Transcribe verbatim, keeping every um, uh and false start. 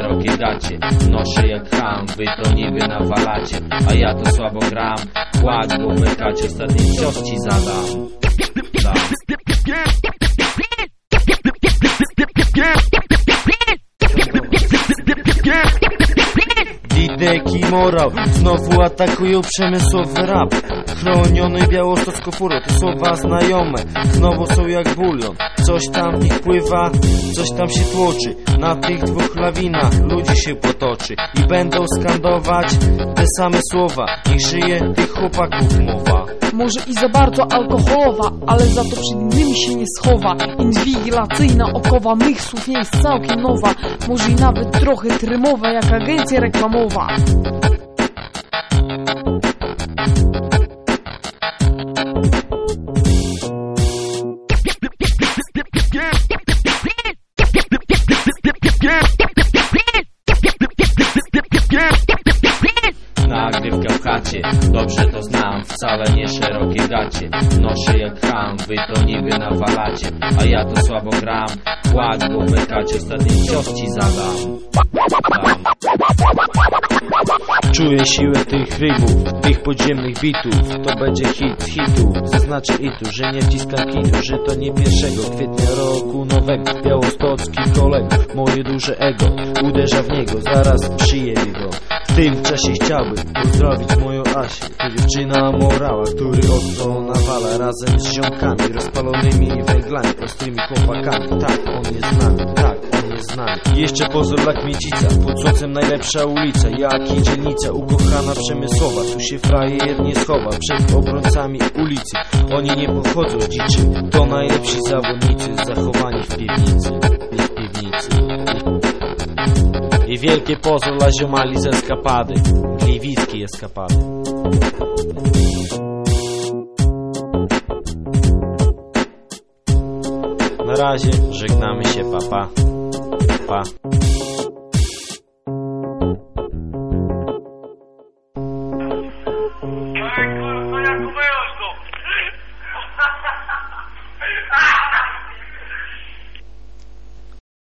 szerokie gacie. Noszę jak ham, wy to niby nawalacie, a ja to słabo gram. Kłak, bo mykacie, ostatni cios ci zadam. Dam. Didek i Morał znowu atakują przemysłowy rap. Chroniony białostocko furo, te słowa znajome, znowu są jak bulion. Coś tam w nich pływa, coś tam się tłoczy. Na tych dwóch lawinach ludzi się potoczy i będą skandować te same słowa. Niech żyje tych chłopaków mowa. Może i za bardzo alkoholowa, ale za to przed innymi się nie schowa. Inwigilacyjna okowa mych słów nie jest całkiem nowa. Może i nawet trochę trymowa jak agencja reklamowa. Nagrywka w chacie, dobrze to znam, wcale nie szerokie gacie. Noszę jak ham, wy to niby nawalacie, a ja to słabo gram. Kłak, bo mykacie, ostatni cios ci zadam. Dam. Czuję siłę tych rybów, tych podziemnych bitów. To będzie hit hitów. Zaznaczę i tu, że nie wciskam kitu, że to nie pierwszego kwietnia roku nowego. Białostocki kolega, moje duże ego uderza w niego, zaraz przyjebie go. W tym czasie chciałbym pozdrowić moją Asię, to dziewczyna morała, który ostro nawala razem z ziomkami rozpalonymi węglami, prostymi chłopakami. Tak, on jest znany, tak, on jest znany. Jeszcze pozor dla Kmiecica, pod słońcem najlepsza ulica, jak i dzielnica ukochana przemysłowa. Tu się frajer nie schowa przed obrońcami ulicy. Oni nie pochodzą z dziczy, to najlepsi zawodnicy zachowani w piwnicy, w piwnicy. I wielkie pozdro dla ziomali z eskapady, gliwickiej eskapady. Na razie, żegnamy się, papa, pa. Pa.